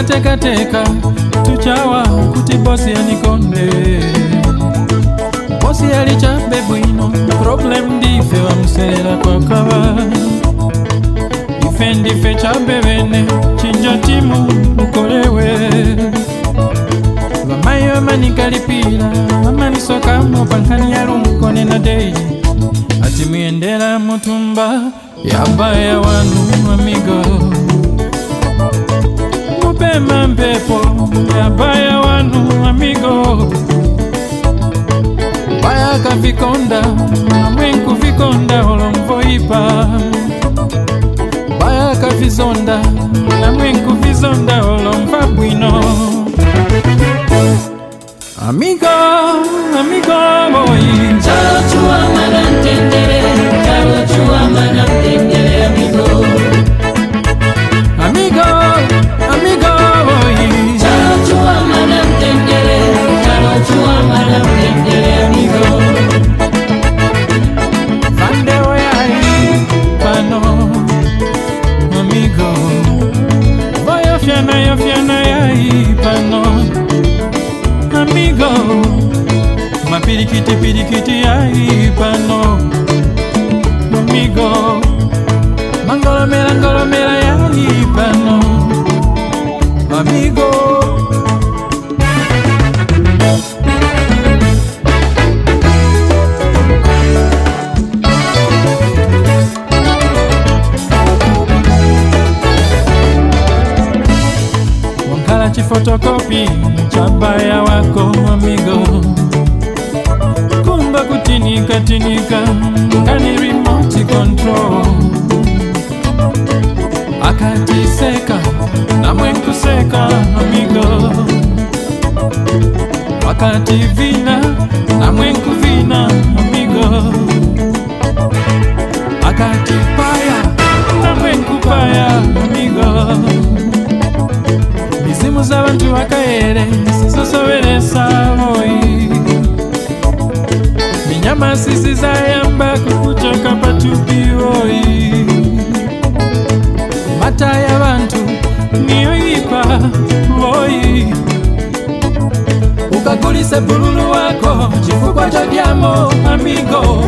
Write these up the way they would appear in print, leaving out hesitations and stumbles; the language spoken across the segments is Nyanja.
teka tuchawa kuti bosi anikonde. Bosi alichabe bwino, problem dife wa msela kwa kawa. Ife ndife chabe vene, chinja timu ukolewe. Wamayo manikalipila, wamanisoka mopankani ya rumkone na deji. Ati miendela mutumba, yabaya wanu amigo. Mupema mpepo, yabaya wanu amigo. Baya kavikonda, namwenku vikonda olomvoipa. Baya kavizonda, namwenku vizonda olomvabwino. Amigo, amigo boy. Chalo chua madam tendere, chalo chua madam tendere, amigo. Amigo, amigo boy. Chalo chua madam tendere, chalo chua madam tendere, amigo. Fande oyai, pano, amigo. Voy fiana yai, pano. Amigo, ma pirikiti ai pano. Amigo, mangolomela yai pano. Amigo, wankala chifotokopi chabaya wako amigo. Kumba kutinika kani remote control. Akati seka na mwenku seka amigo. Wakati vina na mwenku vina amigo. Akati paya na mwenku paya amigo. Mizimu za bantu wakaere sizosoberesa moi. Minyama sisi za yamba kukuchoka patupi oi. Mata ya bantu niyo ipa oi. Ukakulise bululu wako chifukwa cha diamo amigo.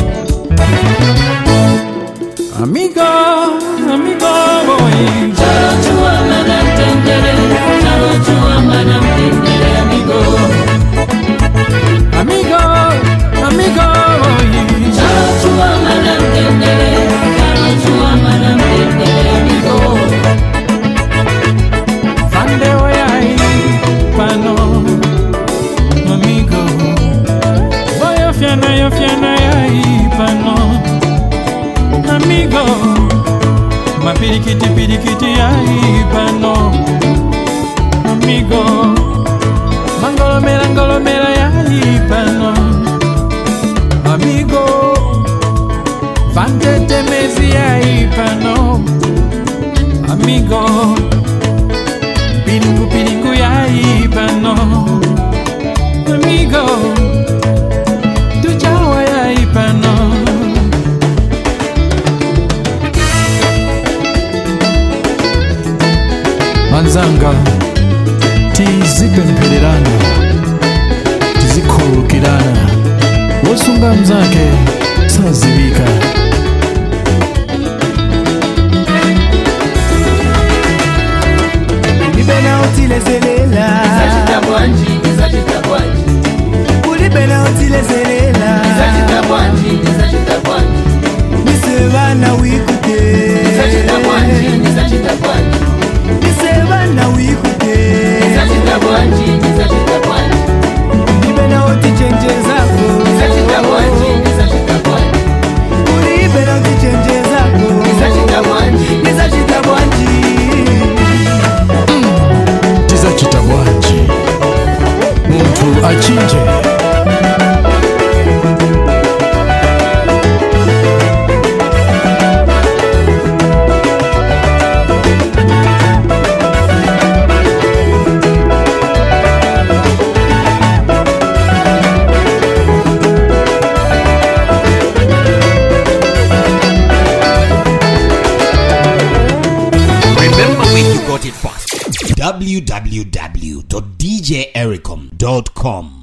Amigo, amigo boy. Chalo chua madam tendere, chalo chua madam tendere, amigo. Amigo, amigo boy. Chalo chua madam tendere, chalo chua madam tendere, amigo. Fande oyai, pano, amigo. Voy fiana yai pano. Amigo, ma pirikiti ai pano. Amigo, mangolomela yai pano. Amigo, vantete mezi yai pano. Amigo, pilingu yai pano. Amigo, tuchawa yai pano. Manzanga tizipempererana tizikhululukirana wosunga mzake sazibika. Ulibena utilezelela Ulibena utilezelela Nisebana wikute Nisebana wikute Ulibena utichenje zako Ulibena utichenje zako Nizachita bwanji Tizachita bwanji muntu achinje. Remember when you got it fast. www.djericom.com